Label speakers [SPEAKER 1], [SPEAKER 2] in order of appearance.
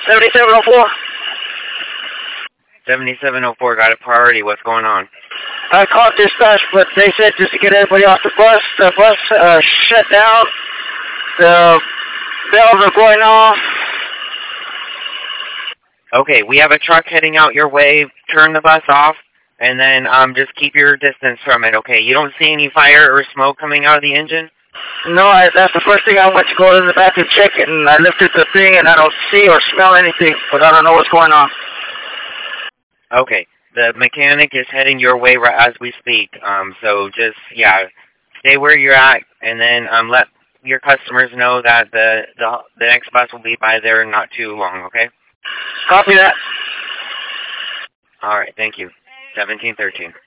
[SPEAKER 1] 7704.
[SPEAKER 2] 7704, got a priority. What's going on?
[SPEAKER 1] I called dispatch, but they said just to get everybody off the bus. The bus shut down. The bells are going off.
[SPEAKER 2] Okay, we have a truck heading out your way. Turn the bus off, and then just keep your distance from it, okay? You don't see any fire or smoke coming out of the engine?
[SPEAKER 1] No, that's the first thing I went to go to the back and check it, and I lifted the thing, and I don't see or smell anything, but I don't know what's going on.
[SPEAKER 2] Okay, the mechanic is heading your way right as we speak, so just, stay where you're at, and then let your customers know that the next bus will be by there not too long, okay?
[SPEAKER 1] Copy that.
[SPEAKER 2] All right, thank you. 1713.